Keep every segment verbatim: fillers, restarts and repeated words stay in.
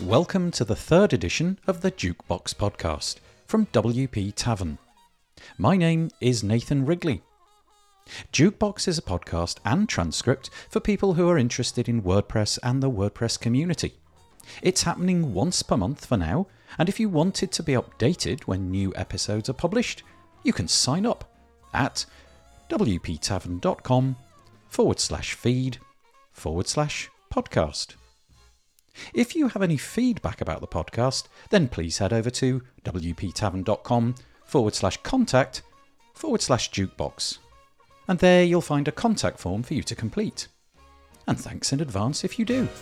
Welcome to the third edition of the Jukebox Podcast from W P Tavern. My name is Nathan Wrigley. Jukebox is a podcast and transcript for people who are interested in WordPress and the WordPress community. It's happening once per month for now, and if you wanted to be updated when new episodes are published, you can sign up at wptavern.com forward slash feed forward slash podcast. If you have any feedback about the podcast, then please head over to wptavern.com forward slash contact forward slash jukebox. And there you'll find a contact form for you to complete. And thanks in advance if you do.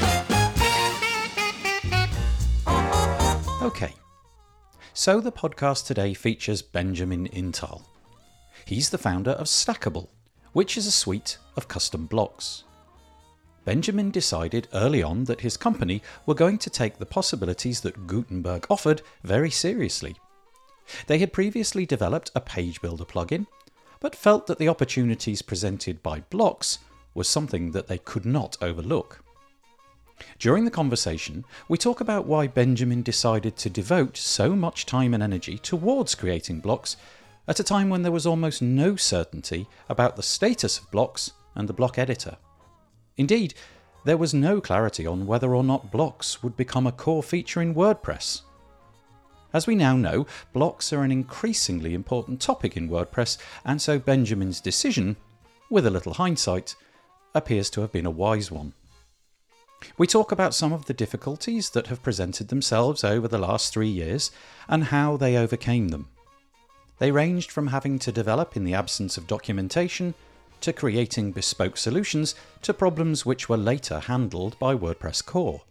Okay, so the podcast today features Benjamin Intal. He's the founder of Stackable, which is a suite of custom blocks. Benjamin decided early on that his company were going to take the possibilities that Gutenberg offered very seriously. They had previously developed a page builder plugin, but felt that the opportunities presented by blocks was something that they could not overlook. During the conversation, we talk about why Benjamin decided to devote so much time and energy towards creating blocks at a time when there was almost no certainty about the status of blocks and the block editor. Indeed, there was no clarity on whether or not blocks would become a core feature in WordPress. As we now know, blocks are an increasingly important topic in WordPress, and so Benjamin's decision, with a little hindsight, appears to have been a wise one. We talk about some of the difficulties that have presented themselves over the last three years and how they overcame them. They ranged from having to develop in the absence of documentation, to creating bespoke solutions, to problems which were later handled by WordPress Core.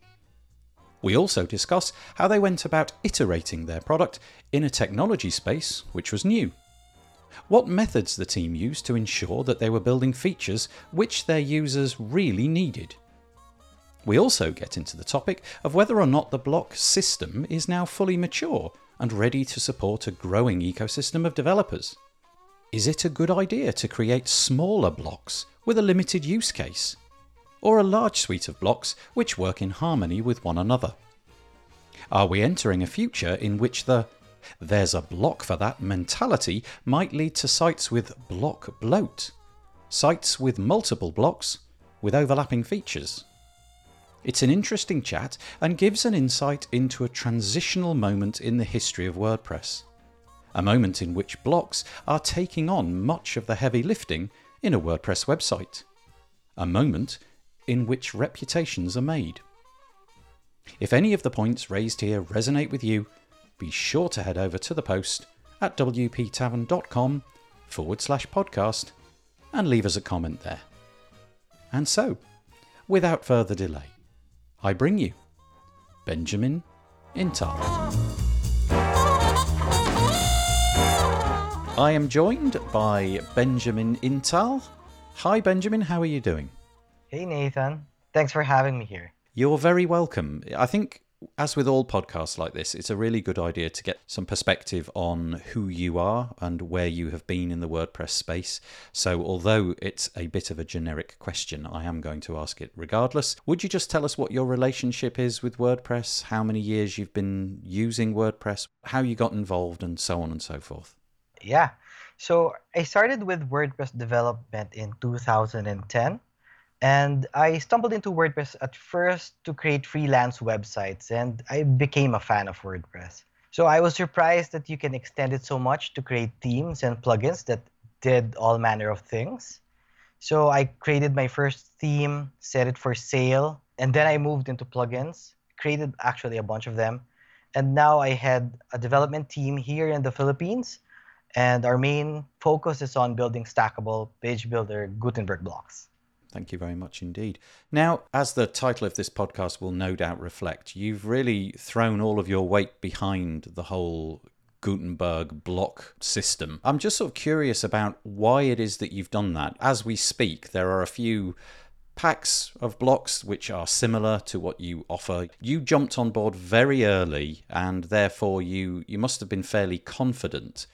We also discuss how they went about iterating their product in a technology space which was new. What methods the team used to ensure that they were building features which their users really needed. We also get into the topic of whether or not the block system is now fully mature and ready to support a growing ecosystem of developers. Is it a good idea to create smaller blocks with a limited use case? Or a large suite of blocks which work in harmony with one another? Are we entering a future in which the "there's a block for that" mentality might lead to sites with block bloat? Sites with multiple blocks with overlapping features? It's an interesting chat and gives an insight into a transitional moment in the history of WordPress. A moment in which blocks are taking on much of the heavy lifting in a WordPress website. A moment in which reputations are made. If any of the points raised here resonate with you, be sure to head over to the post at wptavern.com forward slash podcast and leave us a comment there. And so, without further delay, I bring you Benjamin Intal. I am joined by Benjamin Intal. Hi Benjamin, how are you doing? Hey Nathan, thanks for having me here. You're very welcome. I think, as with all podcasts like this, it's a really good idea to get some perspective on who you are and where you have been in the WordPress space. So although it's a bit of a generic question, I am going to ask it regardless. Would you just tell us what your relationship is with WordPress, how many years you've been using WordPress, how you got involved, and so on and so forth? Yeah, so I started with WordPress development in two thousand ten, and I stumbled into WordPress at first to create freelance websites, and I became a fan of WordPress. So I was surprised that you can extend it so much to create themes and plugins that did all manner of things. So I created my first theme, set it for sale, and then I moved into plugins, created actually a bunch of them, and now I had a development team here in the Philippines. And our main focus is on building stackable page builder Gutenberg blocks. Thank you very much indeed. Now, as the title of this podcast will no doubt reflect, you've really thrown all of your weight behind the whole Gutenberg block system. I'm just sort of curious about why it is that you've done that. As we speak, there are a few packs of blocks which are similar to what you offer. You jumped on board very early, and therefore you, you must have been fairly confident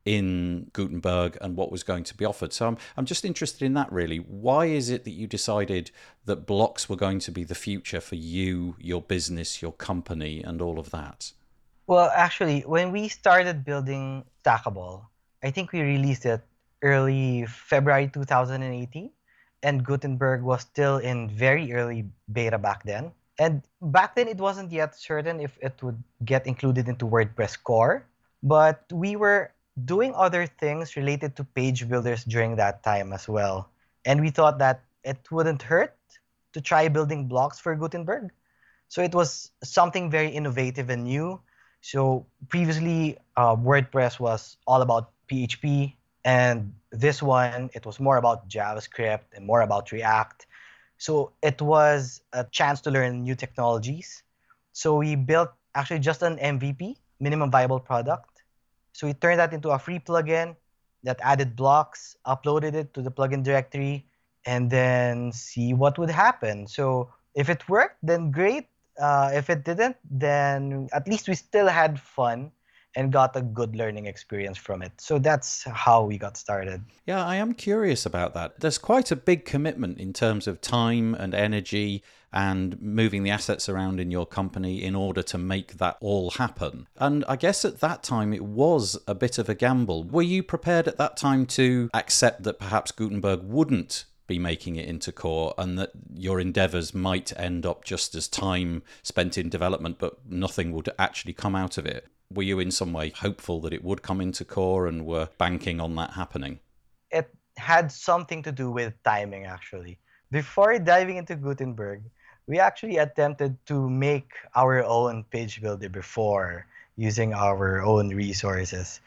in Gutenberg and what was going to be offered. So I'm, I'm just interested in that, really. Why is it that you decided that blocks were going to be the future for you, your business, your company, and all of that? Well, actually, when we started building Stackable, I think we released it early February two thousand eighteen, and Gutenberg was still in very early beta back then. And back then, it wasn't yet certain if it would get included into WordPress core, but we were doing other things related to page builders during that time as well. And we thought that it wouldn't hurt to try building blocks for Gutenberg. So it was something very innovative and new. So previously, uh, WordPress was all about P H P, and this one, it was more about JavaScript and more about React. So it was a chance to learn new technologies. So we built actually just an M V P, minimum viable product. So we turned that into a free plugin that added blocks, uploaded it to the plugin directory, and then see what would happen. So if it worked, then great. Uh, if it didn't, then at least we still had fun and got a good learning experience from it. So that's how we got started. Yeah, I am curious about that. There's quite a big commitment in terms of time and energy and moving the assets around in your company in order to make that all happen. And I guess at that time it was a bit of a gamble. Were you prepared at that time to accept that perhaps Gutenberg wouldn't be making it into core and that your endeavors might end up just as time spent in development, but nothing would actually come out of it? Were you in some way hopeful that it would come into core and were banking on that happening? It had something to do with timing, actually. Before diving into Gutenberg, we actually attempted to make our own page builder before using our own resources.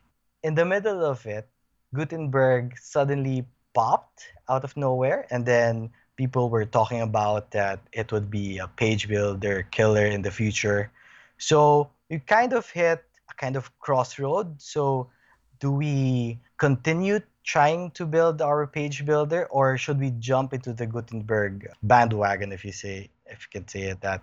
In the middle of it, Gutenberg suddenly popped out of nowhere, and then people were talking about that it would be a page builder killer in the future. So we kind of hit a kind of crossroad. So do we continue trying to build our page builder, or should we jump into the Gutenberg bandwagon, if you say, if you can say it that?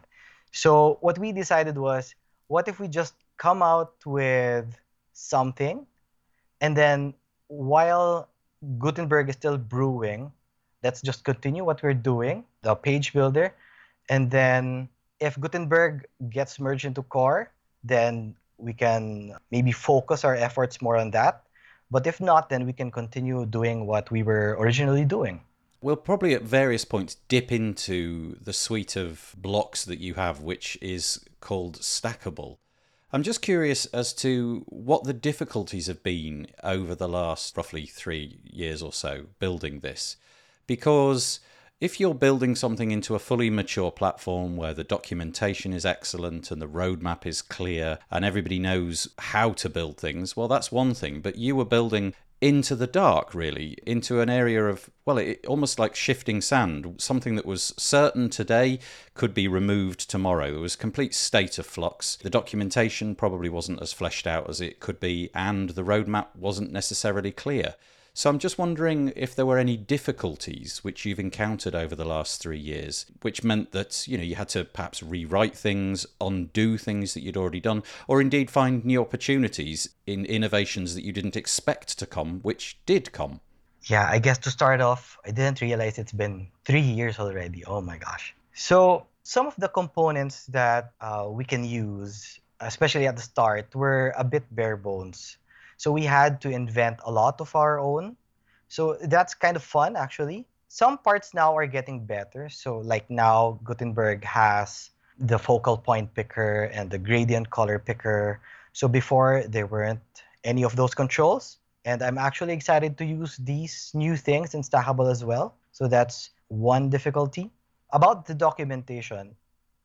So what we decided was, what if we just come out with something, and then while Gutenberg is still brewing, let's just continue what we're doing, the page builder, and then if Gutenberg gets merged into core, then we can maybe focus our efforts more on that. But if not, then we can continue doing what we were originally doing. We'll probably at various points dip into the suite of blocks that you have, which is called Stackable. I'm just curious as to what the difficulties have been over the last roughly three years or so building this. Because if you're building something into a fully mature platform where the documentation is excellent and the roadmap is clear and everybody knows how to build things, well, that's one thing. But you were building into the dark, really, into an area of, well, it, almost like shifting sand. Something that was certain today could be removed tomorrow. There was complete state of flux. The documentation probably wasn't as fleshed out as it could be, and the roadmap wasn't necessarily clear. So I'm just wondering if there were any difficulties which you've encountered over the last three years, which meant that, you know, you had to perhaps rewrite things, undo things that you'd already done, or indeed find new opportunities in innovations that you didn't expect to come, which did come. Yeah, I guess to start off, I didn't realize it's been three years already. Oh my gosh. So some of the components that uh, we can use, especially at the start, were a bit bare bones. So we had to invent a lot of our own. So that's kind of fun, actually. Some parts now are getting better. So like now, Gutenberg has the focal point picker and the gradient color picker. So before, there weren't any of those controls. And I'm actually excited to use these new things in Stackable as well. So that's one difficulty. About the documentation,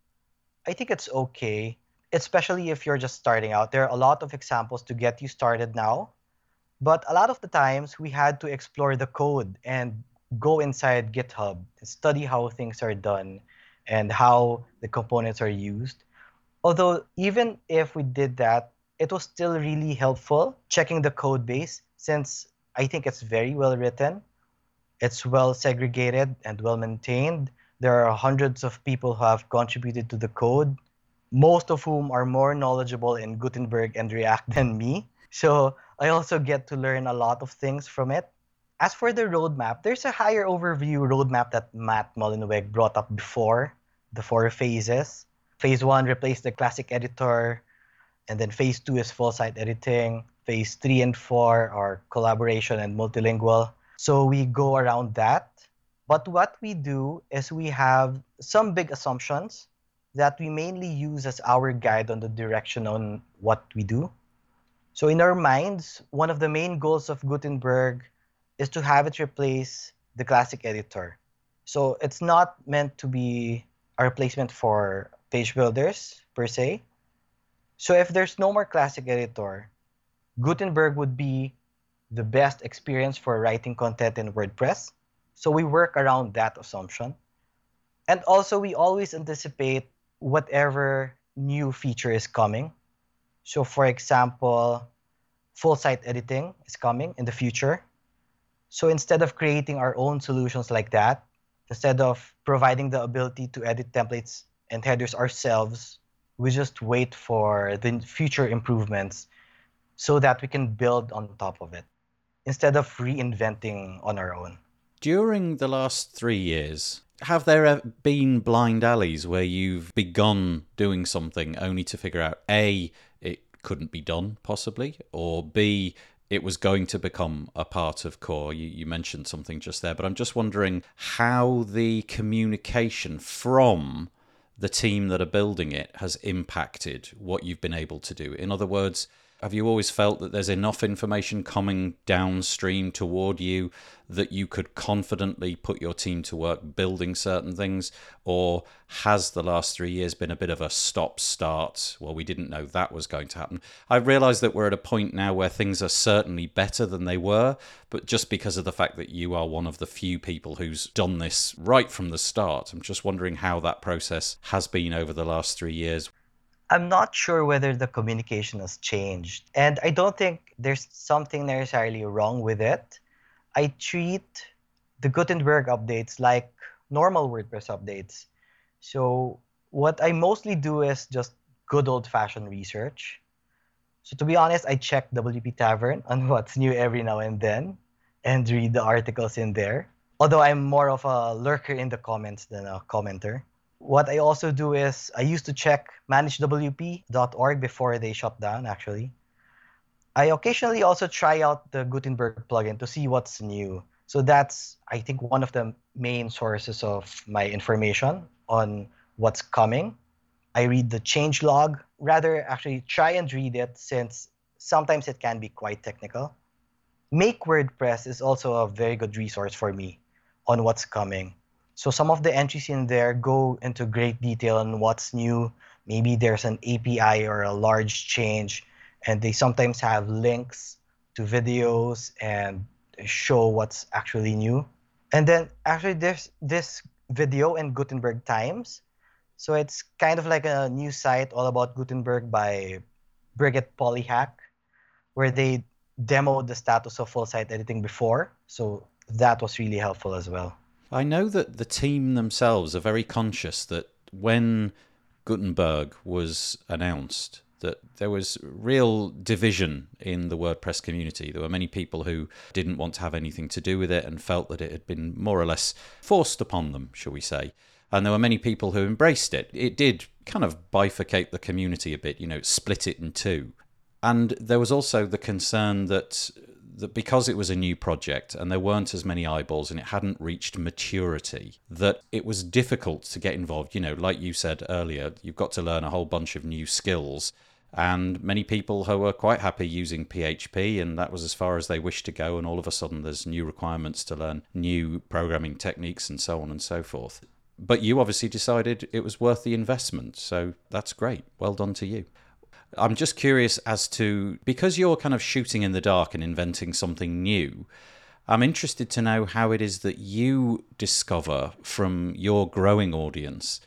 I think it's okay, especially if you're just starting out. There are a lot of examples to get you started now. But a lot of the times, we had to explore the code and go inside GitHub and study how things are done and how the components are used. Although, even if we did that, it was still really helpful checking the code base, since I think it's very well written. It's well segregated and well maintained. There are hundreds of people who have contributed to the code, most of whom are more knowledgeable in Gutenberg and React than me. So I also get to learn a lot of things from it. As for the roadmap, there's a higher overview roadmap that Matt Mullenweg brought up before, the four phases. Phase one, replace the classic editor, and then phase two is full site editing. Phase three and four are collaboration and multilingual. So we go around that. But what we do is we have some big assumptions that we mainly use as our guide on the direction on what we do. So in our minds, one of the main goals of Gutenberg is to have it replace the classic editor. So it's not meant to be a replacement for page builders per se. So if there's no more classic editor, Gutenberg would be the best experience for writing content in WordPress. So we work around that assumption. And also we always anticipate whatever new feature is coming. So for example, full site editing is coming in the future. So instead of creating our own solutions like that, instead of providing the ability to edit templates and headers ourselves, we just wait for the future improvements so that we can build on top of it instead of reinventing on our own. During the last three years, have there been blind alleys where you've begun doing something only to figure out A, it couldn't be done possibly, or B, it was going to become a part of core? You, you mentioned something just there, but I'm just wondering how the communication from the team that are building it has impacted what you've been able to do. In other words, have you always felt that there's enough information coming downstream toward you that you could confidently put your team to work building certain things? Or has the last three years been a bit of a stop-start? Well, we didn't know that was going to happen. I realise that we're at a point now where things are certainly better than they were, but just because of the fact that you are one of the few people who's done this right from the start, I'm just wondering how that process has been over the last three years. I'm not sure whether the communication has changed, and I don't think there's something necessarily wrong with it. I treat the Gutenberg updates like normal WordPress updates. So what I mostly do is just good old-fashioned research. So to be honest, I check W P Tavern on what's new every now and then and read the articles in there. Although I'm more of a lurker in the comments than a commenter. What I also do is I used to check manage W P dot org before they shut down, actually. I occasionally also try out the Gutenberg plugin to see what's new. So that's, I think, one of the main sources of my information on what's coming. I read the changelog, rather actually try and read it since sometimes it can be quite technical. Make WordPress is also a very good resource for me on what's coming. So some of the entries in there go into great detail on what's new. Maybe there's an A P I or a large change, and they sometimes have links to videos and show what's actually new. And then actually there's this video in Gutenberg Times. So it's kind of like a news site all about Gutenberg by Brigitte Polyhack, where they demoed the status of full site editing before. So that was really helpful as well. I know that the team themselves are very conscious that when Gutenberg was announced, that there was real division in the WordPress community. There were many people who didn't want to have anything to do with it and felt that it had been more or less forced upon them, shall we say. And there were many people who embraced it. It did kind of bifurcate the community a bit, you know, split it in two. And there was also the concern that that because it was a new project and there weren't as many eyeballs and it hadn't reached maturity, that it was difficult to get involved. You know, like you said earlier, you've got to learn a whole bunch of new skills. And many people who were quite happy using P H P, and that was as far as they wished to go. And all of a sudden there's new requirements to learn new programming techniques and so on and so forth. But you obviously decided it was worth the investment. So that's great. Well done to you. I'm just curious as to, because you're kind of shooting in the dark and inventing something new, I'm interested to know how it is that you discover from your growing audience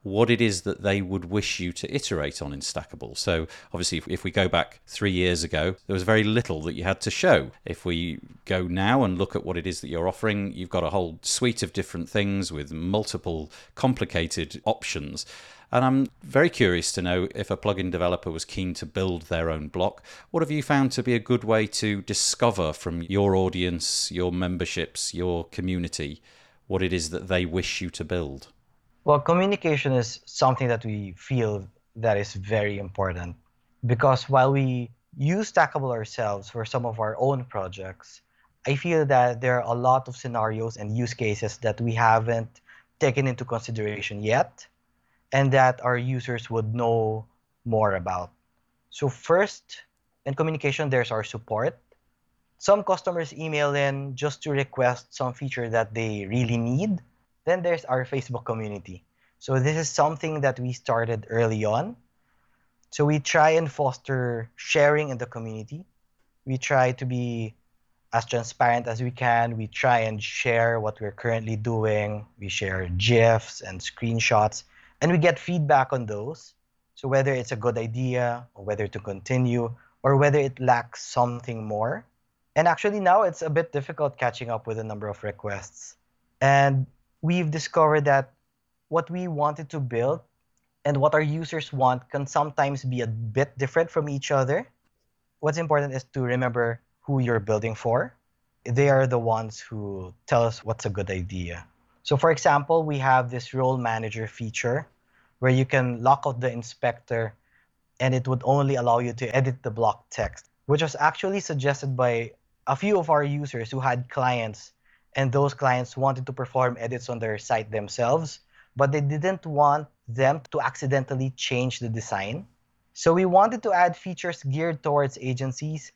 what it is that they would wish you to iterate on in Stackable. So obviously, if, if we go back three years ago, there was very little that you had to show. If we go now and look at what it is that you're offering, you've got a whole suite of different things with multiple complicated options. And I'm very curious to know, if a plugin developer was keen to build their own block, what have you found to be a good way to discover from your audience, your memberships, your community, what it is that they wish you to build? Well, communication is something that we feel that is very important, because while we use Stackable ourselves for some of our own projects, I feel that there are a lot of scenarios and use cases that we haven't taken into consideration yet, and that our users would know more about. So first, in communication, there's our support. Some customers email in just to request some feature that they really need. Then there's our Facebook community. So this is something that we started early on. So we try and foster sharing in the community. We try to be as transparent as we can. We try and share what we're currently doing. We share GIFs and screenshots, and we get feedback on those. So whether it's a good idea, or whether to continue, or whether it lacks something more. And actually now it's a bit difficult catching up with the number of requests. And we've discovered that what we wanted to build and what our users want can sometimes be a bit different from each other. What's important is to remember who you're building for. They are the ones who tell us what's a good idea. So for example, we have this role manager feature where you can lock out the inspector and it would only allow you to edit the block text, which was actually suggested by a few of our users who had clients, and those clients wanted to perform edits on their site themselves, but they didn't want them to accidentally change the design. So we wanted to add features geared towards agencies,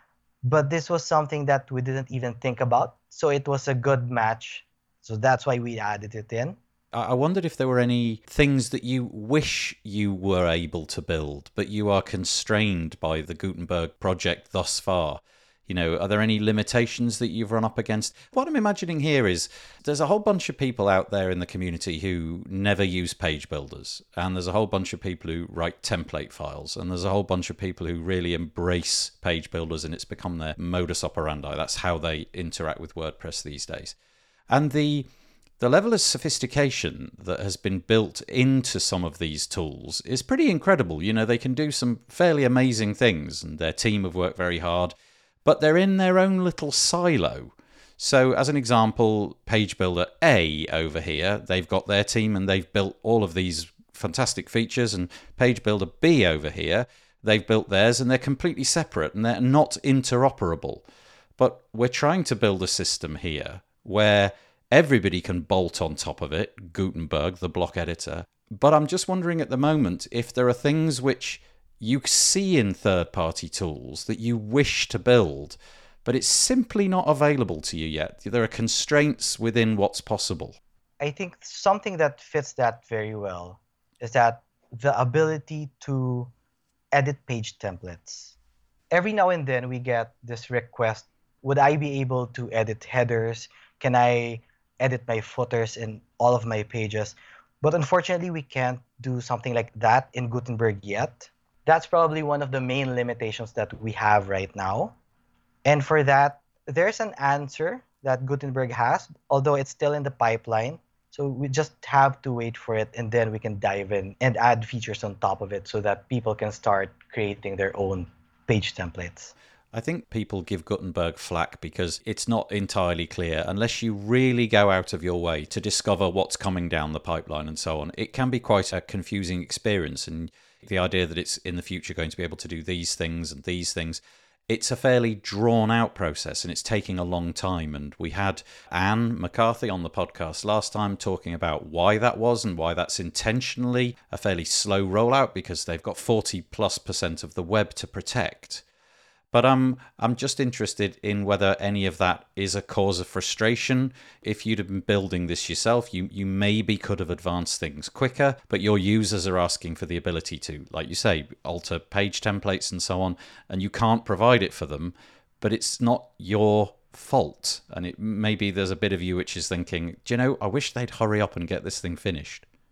but this was something that we didn't even think about. So it was a good match. So that's why we added it in. I wondered if there were any things that you wish you were able to build, but you are constrained by the Gutenberg project thus far. You know, are there any limitations that you've run up against? What I'm imagining here is there's a whole bunch of people out there in the community who never use page builders, and there's a whole bunch of people who write template files, and there's a whole bunch of people who really embrace page builders, and it's become their modus operandi. That's how they interact with WordPress these days. And the the level of sophistication that has been built into some of these tools is pretty incredible. You know, they can do some fairly amazing things, and their team have worked very hard, but they're in their own little silo. So as an example, Page Builder A over here, they've got their team and they've built all of these fantastic features, and Page Builder B over here, they've built theirs, and they're completely separate and they're not interoperable. But we're trying to build a system here where everybody can bolt on top of it, Gutenberg, the block editor. But I'm just wondering at the moment if there are things which you see in third-party tools that you wish to build, but it's simply not available to you yet. There are constraints within what's possible. I think something that fits that very well is that the ability to edit page templates. Every now and then we get this request, would I be able to edit headers? Can I edit my footers in all of my pages? But unfortunately, we can't do something like that in Gutenberg yet. That's probably one of the main limitations that we have right now. And for that, there's an answer that Gutenberg has, although it's still in the pipeline. So we just have to wait for it, and then we can dive in and add features on top of it so that people can start creating their own page templates. I think people give Gutenberg flack because it's not entirely clear. Unless you really go out of your way to discover what's coming down the pipeline and so on, it can be quite a confusing experience. And the idea that it's in the future going to be able to do these things and these things, it's a fairly drawn out process and it's taking a long time. And we had Anne McCarthy on the podcast last time talking about why that was and why that's intentionally a fairly slow rollout, because they've got forty plus percent of the web to protect. But I'm I'm just interested in whether any of that is a cause of frustration. If you'd have been building this yourself, you, you maybe could have advanced things quicker, but your users are asking for the ability to, like you say, alter page templates and so on, and you can't provide it for them, but it's not your fault. And it maybe there's a bit of you which is thinking, do you know, I wish they'd hurry up and get this thing finished.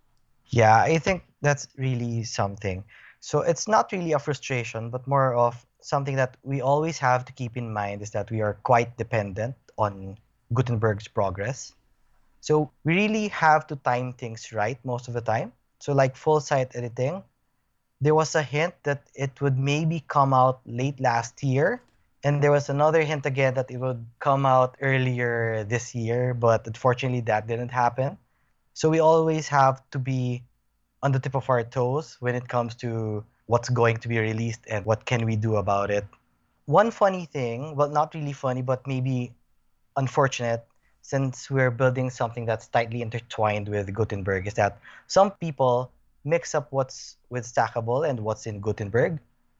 Yeah, I think that's really something. So it's not really a frustration, but more of something that we always have to keep in mind is that we are quite dependent on Gutenberg's progress. So we really have to time things right most of the time. So like full site editing, there was a hint that it would maybe come out late last year, and there was another hint again that it would come out earlier this year, but unfortunately that didn't happen. So we always have to be on the tip of our toes when it comes to what's going to be released and what can we do about it. One funny thing, well, not really funny, but maybe unfortunate, since we're building something that's tightly intertwined with Gutenberg, is that some people mix up what's with Stackable and what's in Gutenberg.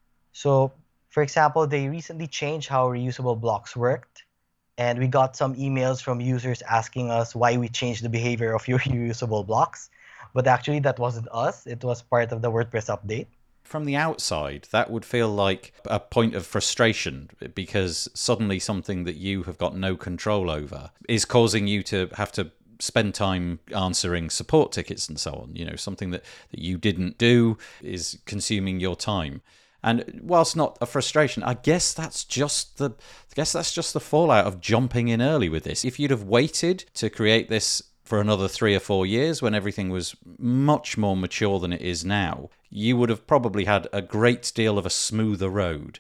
So, for example, they recently changed how reusable blocks worked, and we got some emails from users asking us why we changed the behavior of your reusable blocks. But actually, that wasn't us, it was part of the WordPress update. From the outside, that would feel like a point of frustration because suddenly something that you have got no control over is causing you to have to spend time answering support tickets and so on. You know, something that, that you didn't do is consuming your time. And whilst not a frustration, I guess that's just the I guess that's just the fallout of jumping in early with this. If you'd have waited to create this for another three or four years when everything was much more mature than it is now, you would have probably had a great deal of a smoother road.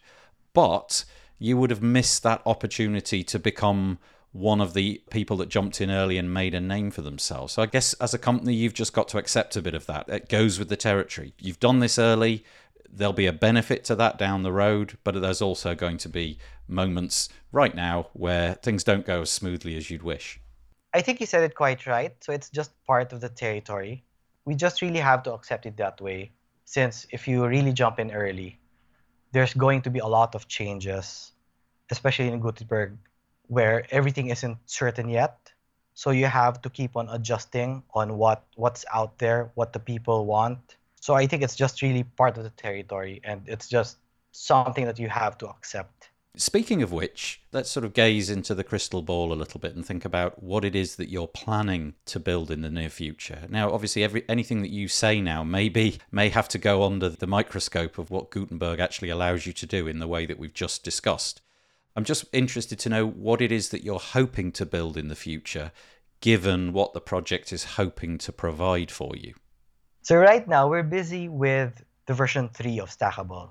But you would have missed that opportunity to become one of the people that jumped in early and made a name for themselves. So I guess as a company, you've just got to accept a bit of that. It goes with the territory. You've done this early. There'll be a benefit to that down the road, but there's also going to be moments right now where things don't go as smoothly as you'd wish. I think you said it quite right. So it's just part of the territory. We just really have to accept it that way. Since if you really jump in early, there's going to be a lot of changes, especially in Gutenberg, where everything isn't certain yet. So you have to keep on adjusting on what, what's out there, what the people want. So I think it's just really part of the territory, and it's just something that you have to accept. Speaking of which, let's sort of gaze into the crystal ball a little bit and think about what it is that you're planning to build in the near future. Now, obviously, every anything that you say now maybe may have to go under the microscope of what Gutenberg actually allows you to do in the way that we've just discussed. I'm just interested to know what it is that you're hoping to build in the future, given what the project is hoping to provide for you. So right now, we're busy with the version three of Stackable.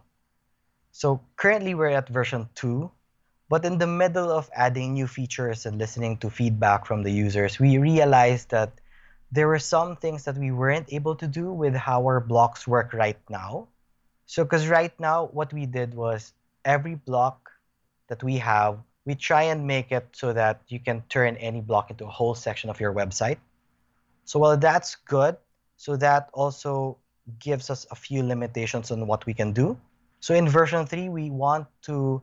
So currently we're at version two, but in the middle of adding new features and listening to feedback from the users, we realized that there were some things that we weren't able to do with how our blocks work right now. So because right now what we did was every block that we have, we try and make it so that you can turn any block into a whole section of your website. So while that's good, so that also gives us a few limitations on what we can do. So in version three, we want to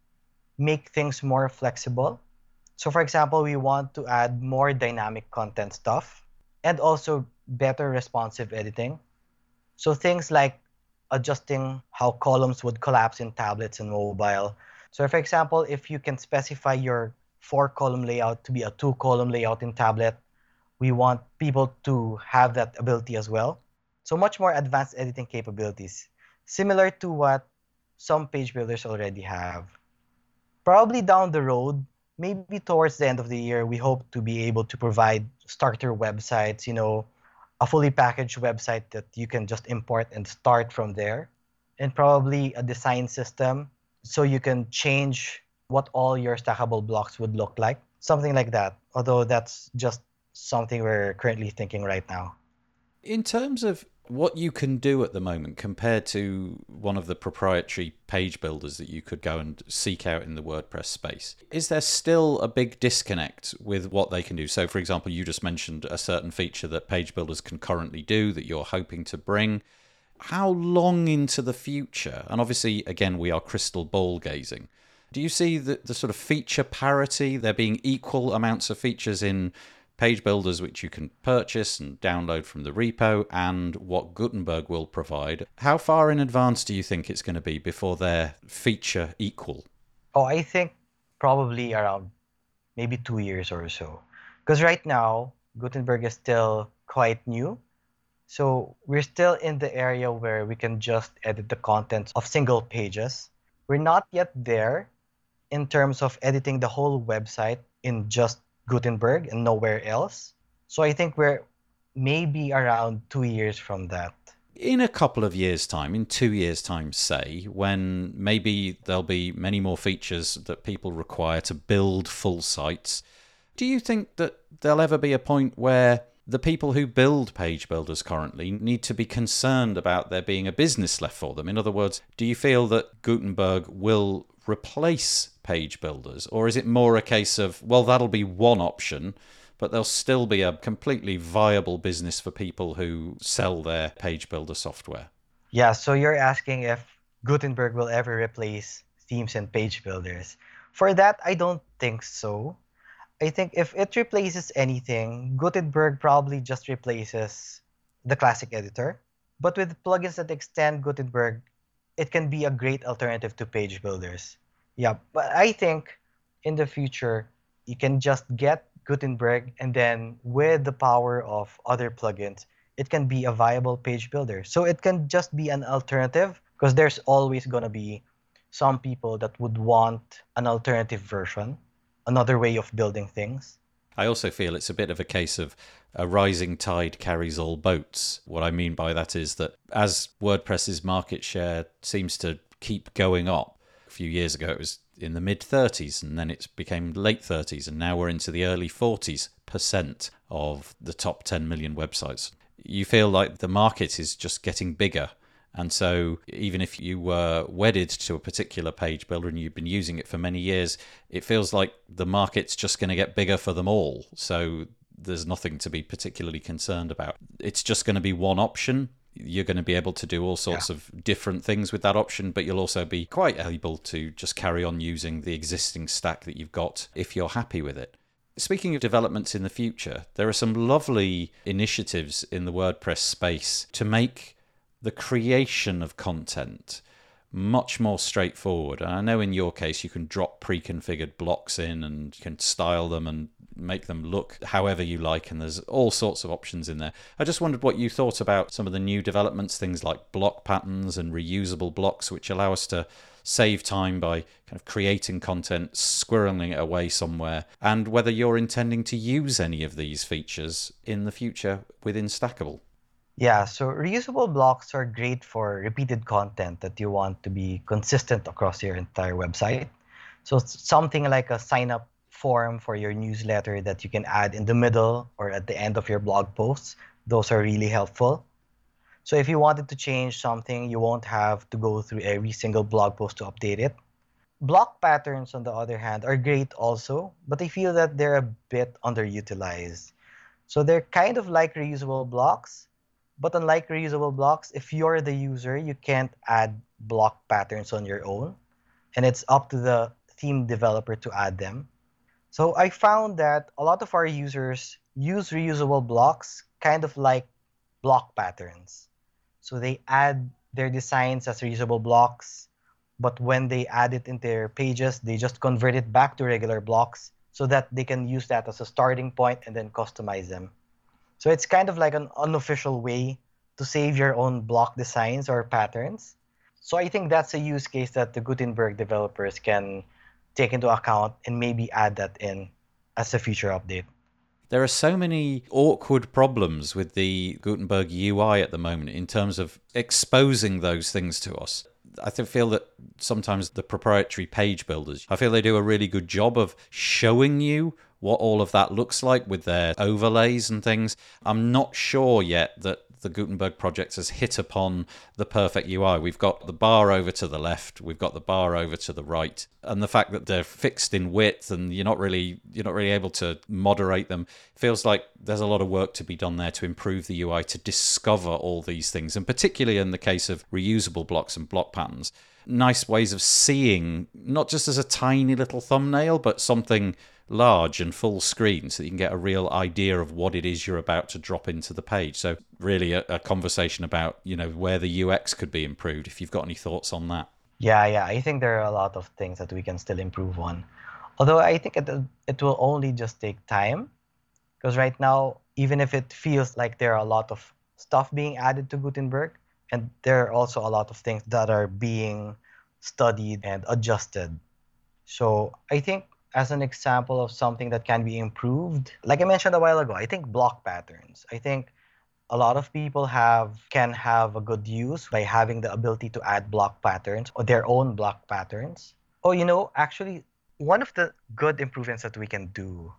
make things more flexible. So for example, we want to add more dynamic content stuff and also better responsive editing. So things like adjusting how columns would collapse in tablets and mobile. So for example, if you can specify your four column layout to be a two column layout in tablet, we want people to have that ability as well. So much more advanced editing capabilities, similar to what some page builders already have. Probably down the road, maybe towards the end of the year, we hope to be able to provide starter websites, you know, a fully packaged website that you can just import and start from there, and probably a design system so you can change what all your stackable blocks would look like, something like that, although that's just something we're currently thinking right now. In terms of what you can do at the moment compared to one of the proprietary page builders that you could go and seek out in the WordPress space, is there still a big disconnect with what they can do? So, for example, you just mentioned a certain feature that page builders can currently do that you're hoping to bring. How long into the future, and obviously, again, we are crystal ball gazing, do you see the, the sort of feature parity, there being equal amounts of features in page builders which you can purchase and download from the repo and what Gutenberg will provide? How far in advance do you think it's going to be before they're feature equal? Oh, I think probably around maybe two years or so. Because right now, Gutenberg is still quite new. So we're still in the area where we can just edit the contents of single pages. We're not yet there in terms of editing the whole website in just Gutenberg and nowhere else. So I think we're maybe around two years from that. In a couple of years' time, in two years' time, say, when maybe there'll be many more features that people require to build full sites, do you think that there'll ever be a point where the people who build page builders currently need to be concerned about there being a business left for them? In other words, do you feel that Gutenberg will replace page builders, or is it more a case of, well, that'll be one option, but there'll still be a completely viable business for people who sell their page builder software? Yeah, so you're asking if Gutenberg will ever replace themes and page builders. For that, I don't think so. I think if it replaces anything, Gutenberg probably just replaces the classic editor. But with plugins that extend Gutenberg, it can be a great alternative to page builders. Yeah, but I think in the future, you can just get Gutenberg, and then with the power of other plugins, it can be a viable page builder. So it can just be an alternative, because there's always going to be some people that would want an alternative version, another way of building things. I also feel it's a bit of a case of a rising tide carries all boats. What I mean by that is that as WordPress's market share seems to keep going up, a few years ago it was in the mid thirties, and then it became late thirties, and now we're into the early forties percent of the top ten million websites. You feel like the market is just getting bigger. And so even if you were wedded to a particular page builder and you've been using it for many years, it feels like the market's just going to get bigger for them all. So there's nothing to be particularly concerned about. It's just going to be one option. You're going to be able to do all sorts Yeah. of different things with that option, but you'll also be quite able to just carry on using the existing stack that you've got if you're happy with it. Speaking of developments in the future, there are some lovely initiatives in the WordPress space to make the creation of content much more straightforward. And I know in your case you can drop pre-configured blocks in and you can style them and make them look however you like, and there's all sorts of options in there. I just wondered what you thought about some of the new developments, things like block patterns and reusable blocks, which allow us to save time by kind of creating content, squirreling it away somewhere, and whether you're intending to use any of these features in the future within Stackable. Yeah, so reusable blocks are great for repeated content that you want to be consistent across your entire website. So it's something like a sign up form for your newsletter that you can add in the middle or at the end of your blog posts. Those are really helpful. So if you wanted to change something, you won't have to go through every single blog post to update it. Block patterns, on the other hand, are great also, but I feel that they're a bit underutilized. So they're kind of like reusable blocks, but unlike reusable blocks, if you're the user, you can't add block patterns on your own, and it's up to the theme developer to add them. So I found that a lot of our users use reusable blocks kind of like block patterns. So they add their designs as reusable blocks, but when they add it in their pages, they just convert it back to regular blocks so that they can use that as a starting point and then customize them. So it's kind of like an unofficial way to save your own block designs or patterns. So I think that's a use case that the Gutenberg developers can take into account and maybe add that in as a future update. There are so many awkward problems with the Gutenberg U I at the moment in terms of exposing those things to us. I feel that sometimes the proprietary page builders, I feel they do a really good job of showing you what all of that looks like with their overlays and things. I'm not sure yet that the Gutenberg project has hit upon the perfect U I. We've got the bar over to the left, we've got the bar over to the right, and the fact that they're fixed in width and you're not really you're not really able to moderate them feels like there's a lot of work to be done there to improve the U I, to discover all these things, and particularly in the case of reusable blocks and block patterns, nice ways of seeing, not just as a tiny little thumbnail, but something large and full screen so that you can get a real idea of what it is you're about to drop into the page. So really a, a conversation about, you know, where the U X could be improved, if you've got any thoughts on that. Yeah, yeah, I think there are a lot of things that we can still improve on. Although I think it, it will only just take time, because right now, even if it feels like there are a lot of stuff being added to Gutenberg, and there are also a lot of things that are being studied and adjusted. So I think as an example of something that can be improved, like I mentioned a while ago, I think block patterns. I think a lot of people have can have a good use by having the ability to add block patterns or their own block patterns. Oh, you know, actually, one of the good improvements that we can do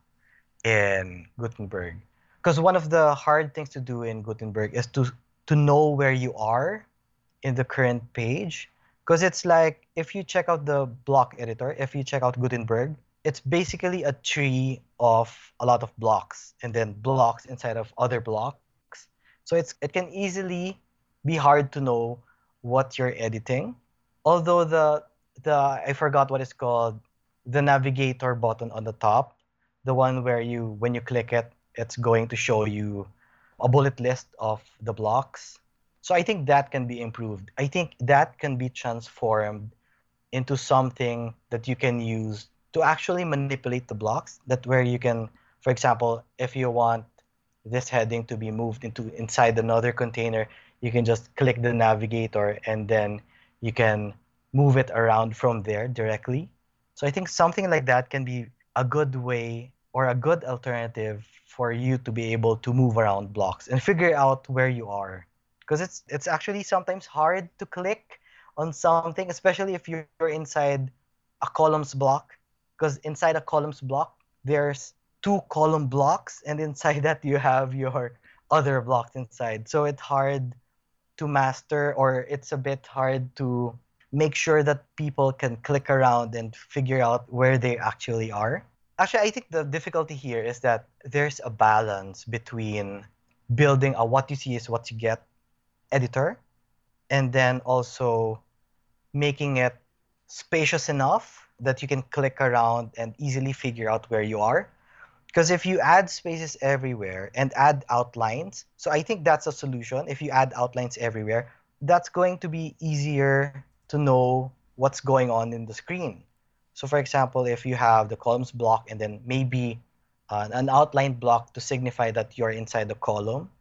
in Gutenberg, because one of the hard things to do in Gutenberg is to to know where you are in the current page. Because it's like if you check out the block editor, if you check out Gutenberg, it's basically a tree of a lot of blocks and then blocks inside of other blocks. So it's it can easily be hard to know what you're editing. Although the the I forgot what it's called, the navigator button on the top, the one where you when you click it, it's going to show you a bullet list of the blocks. So I think that can be improved. I think that can be transformed into something that you can use to actually manipulate the blocks. That where you can, for example, if you want this heading to be moved into inside another container, you can just click the navigator and then you can move it around from there directly. So I think something like that can be a good way or a good alternative for you to be able to move around blocks and figure out where you are. Because it's it's actually sometimes hard to click on something, especially if you're inside a columns block. Because inside a columns block, there's two column blocks, and inside that you have your other blocks inside. So it's hard to master, or it's a bit hard to make sure that people can click around and figure out where they actually are. Actually, I think the difficulty here is that there's a balance between building a what you see is what you get editor and then also making it spacious enough that you can click around and easily figure out where you are. Because if you add spaces everywhere and add outlines, so I think that's a solution. If you add outlines everywhere, that's going to be easier to know what's going on in the screen. So for example, if you have the columns block and then maybe uh, an outline block to signify that you're inside the column,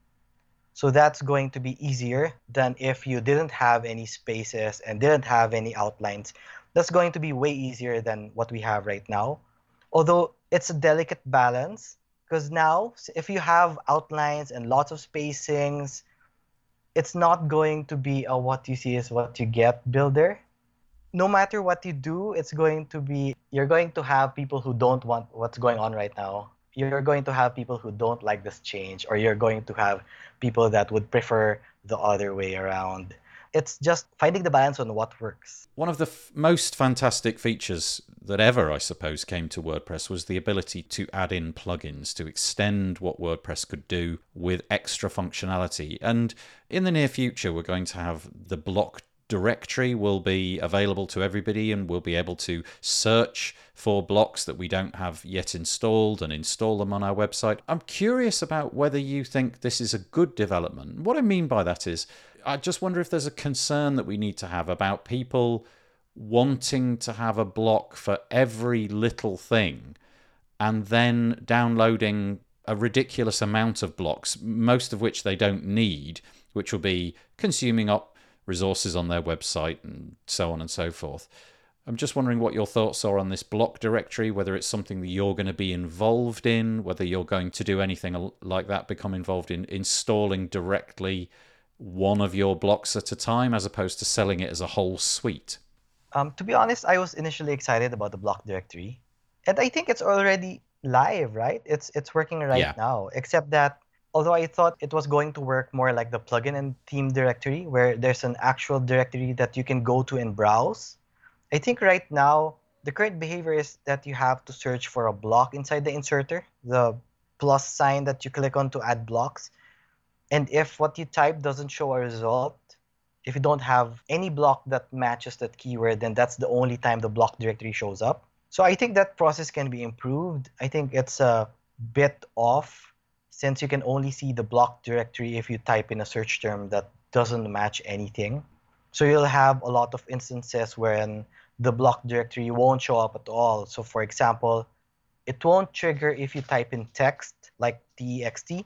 so that's going to be easier than if you didn't have any spaces and didn't have any outlines. That's going to be way easier than what we have right now. Although it's a delicate balance, because now if you have outlines and lots of spacings, it's not going to be a what you see is what you get builder. No matter what you do, it's going to be, you're going to have people who don't want what's going on right now. You're going to have people who don't like this change, or you're going to have people that would prefer the other way around. It's just finding the balance on what works. One of the f- most fantastic features that ever, I suppose, came to WordPress was the ability to add in plugins to extend what WordPress could do with extra functionality. And in the near future, we're going to have the block directory will be available to everybody, and we'll be able to search for blocks that we don't have yet installed and install them on our website. I'm curious about whether you think this is a good development. What I mean by that is, I just wonder if there's a concern that we need to have about people wanting to have a block for every little thing and then downloading a ridiculous amount of blocks, most of which they don't need, which will be consuming up resources on their website and so on and so forth. I'm just wondering what your thoughts are on this block directory, whether it's something that you're going to be involved in, whether you're going to do anything like that, become involved in installing directly one of your blocks at a time as opposed to selling it as a whole suite. Um, to be honest, I was initially excited about the block directory, and I think it's already live, right? It's it's working right Yeah. now, except that although I thought it was going to work more like the plugin and theme directory, where there's an actual directory that you can go to and browse, I think right now the current behavior is that you have to search for a block inside the inserter, the plus sign that you click on to add blocks. And if what you type doesn't show a result, if you don't have any block that matches that keyword, then that's the only time the block directory shows up. So I think that process can be improved. I think it's a bit off, since you can only see the block directory if you type in a search term that doesn't match anything. So you'll have a lot of instances when the block directory won't show up at all. So for example, it won't trigger if you type in text like text.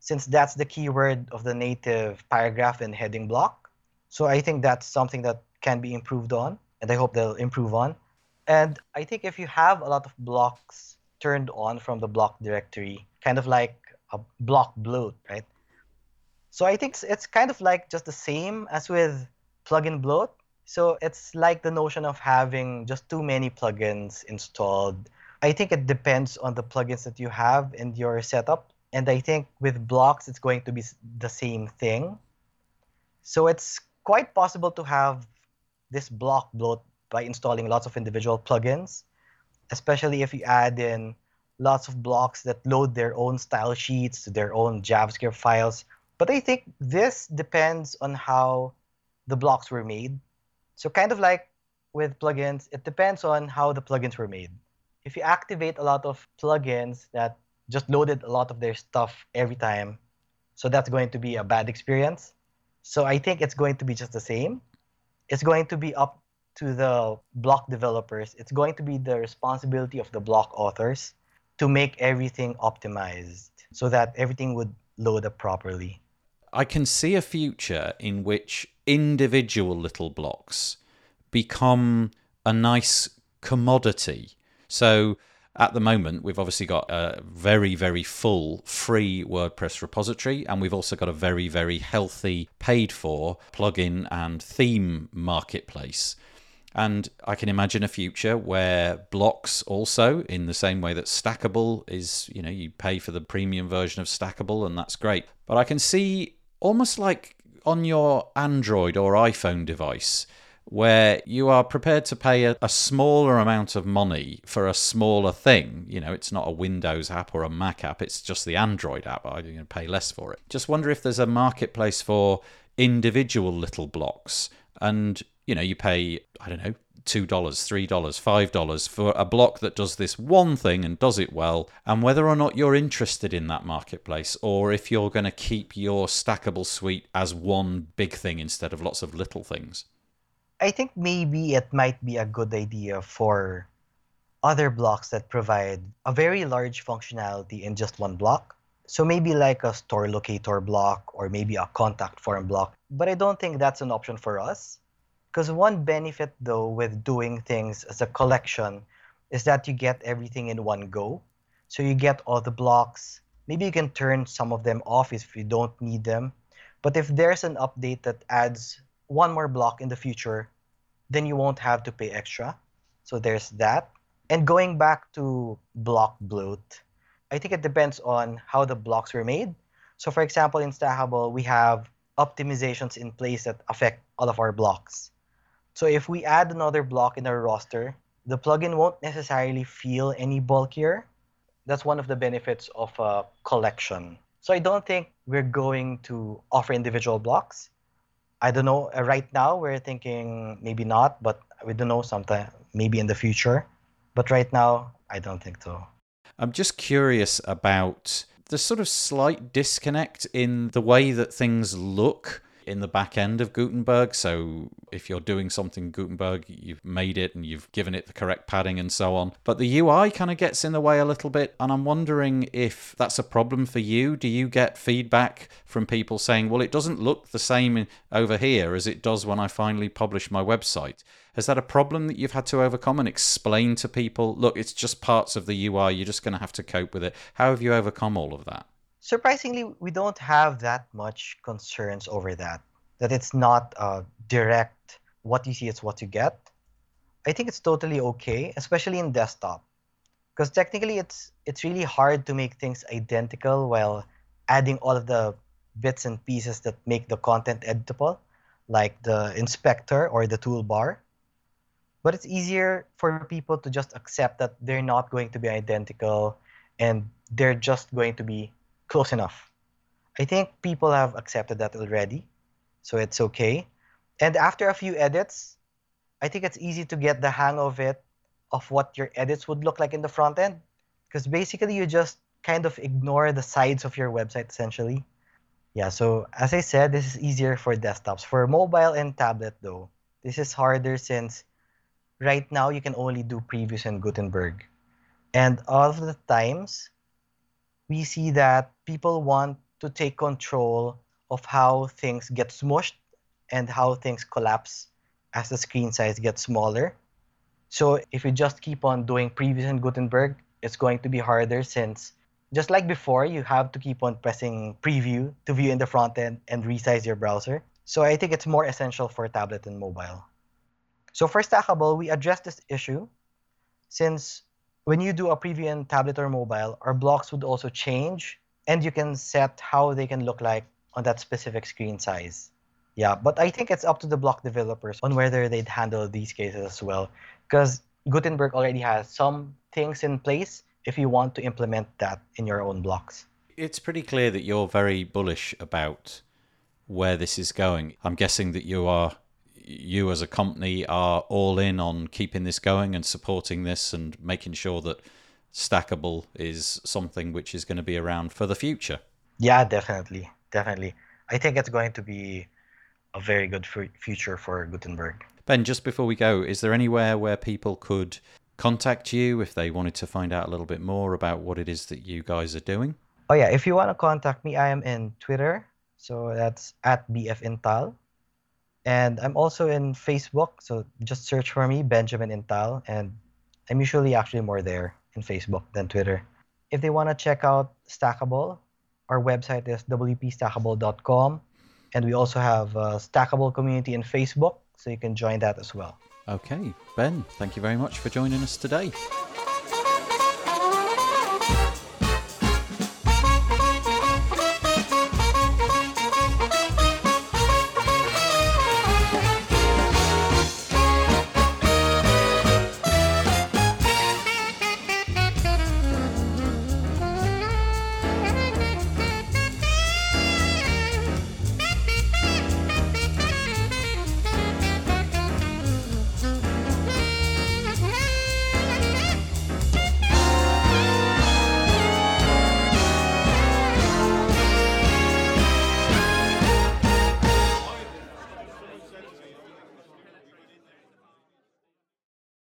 since that's the keyword of the native paragraph and heading block. So I think that's something that can be improved on, and I hope they'll improve on. And I think if you have a lot of blocks turned on from the block directory, kind of like a block bloat, right? So I think it's, it's kind of like just the same as with plugin bloat. So it's like the notion of having just too many plugins installed. I think it depends on the plugins that you have in your setup. And I think with blocks, it's going to be the same thing. So it's quite possible to have this block bloat by installing lots of individual plugins, especially if you add in lots of blocks that load their own style sheets, their own JavaScript files. But I think this depends on how the blocks were made. So kind of like with plugins, it depends on how the plugins were made. If you activate a lot of plugins that just loaded a lot of their stuff every time, so that's going to be a bad experience. So I think it's going to be just the same. It's going to be up to the block developers. It's going to be the responsibility of the block authors to make everything optimized so that everything would load up properly. I can see a future in which individual little blocks become a nice commodity. So at the moment, we've obviously got a very, very full free WordPress repository, and we've also got a very, very healthy paid-for plugin and theme marketplace. And I can imagine a future where blocks also, in the same way that Stackable is, you know, you pay for the premium version of Stackable, and that's great. But I can see almost like on your Android or iPhone device, where you are prepared to pay a, a smaller amount of money for a smaller thing. You know, it's not a Windows app or a Mac app, it's just the Android app. I'm going to pay less for it. Just wonder if there's a marketplace for individual little blocks, and, you know, you pay, I don't know, two dollars, three dollars, five dollars for a block that does this one thing and does it well, and whether or not you're interested in that marketplace, or if you're going to keep your Stackable suite as one big thing instead of lots of little things. I think maybe it might be a good idea for other blocks that provide a very large functionality in just one block. So maybe like a store locator block or maybe a contact form block. But I don't think that's an option for us. Because one benefit, though, with doing things as a collection is that you get everything in one go. So you get all the blocks. Maybe you can turn some of them off if you don't need them. But if there's an update that adds one more block in the future, then you won't have to pay extra. So there's that. And going back to block bloat, I think it depends on how the blocks were made. So for example, in Stackable, we have optimizations in place that affect all of our blocks. So if we add another block in our roster, the plugin won't necessarily feel any bulkier. That's one of the benefits of a collection. So I don't think we're going to offer individual blocks. I don't know. Uh, right now, we're thinking maybe not, but we don't know, sometime maybe in the future. But right now, I don't think so. I'm just curious about the sort of slight disconnect in the way that things look in the back end of Gutenberg. So if you're doing something Gutenberg, you've made it and you've given it the correct padding and so on. But the U I kind of gets in the way a little bit. And I'm wondering if that's a problem for you. Do you get feedback from people saying, well, it doesn't look the same over here as it does when I finally publish my website? Is that a problem that you've had to overcome and explain to people, look, it's just parts of the U I, you're just going to have to cope with it? How have you overcome all of that? Surprisingly, we don't have that much concerns over that, that it's not uh, direct, what you see is what you get. I think it's totally okay, especially in desktop. Because technically, it's it's really hard to make things identical while adding all of the bits and pieces that make the content editable, like the inspector or the toolbar. But it's easier for people to just accept that they're not going to be identical and they're just going to be close enough. I think people have accepted that already, so it's okay. And after a few edits, I think it's easy to get the hang of it, of what your edits would look like in the front end. Because basically, you just kind of ignore the sides of your website, essentially. Yeah, so as I said, this is easier for desktops. For mobile and tablet, though, this is harder since right now you can only do previews in Gutenberg. And all of the times, we see that people want to take control of how things get smushed and how things collapse as the screen size gets smaller. So if you just keep on doing previews in Gutenberg, it's going to be harder since just like before, you have to keep on pressing preview to view in the front end and resize your browser. So I think it's more essential for tablet and mobile. So for Stackable, we addressed this issue since when you do a preview in tablet or mobile, our blocks would also change and you can set how they can look like on that specific screen size. Yeah, but I think it's up to the block developers on whether they'd handle these cases as well, because Gutenberg already has some things in place if you want to implement that in your own blocks. It's pretty clear that you're very bullish about where this is going. I'm guessing that you are, you as a company are all in on keeping this going and supporting this and making sure that Stackable is something which is going to be around for the future. Yeah, definitely. Definitely. I think it's going to be a very good f- future for Gutenberg. Ben, just before we go, is there anywhere where people could contact you if they wanted to find out a little bit more about what it is that you guys are doing? Oh yeah, if you want to contact me, I am in Twitter. So that's at B F Intal. And I'm also in Facebook. So just search for me, Benjamin Intal. And I'm usually actually more there in Facebook than Twitter. If they want to check out Stackable, our website is w p stackable dot com. And we also have a Stackable community in Facebook, so you can join that as well. Okay, Ben, thank you very much for joining us today.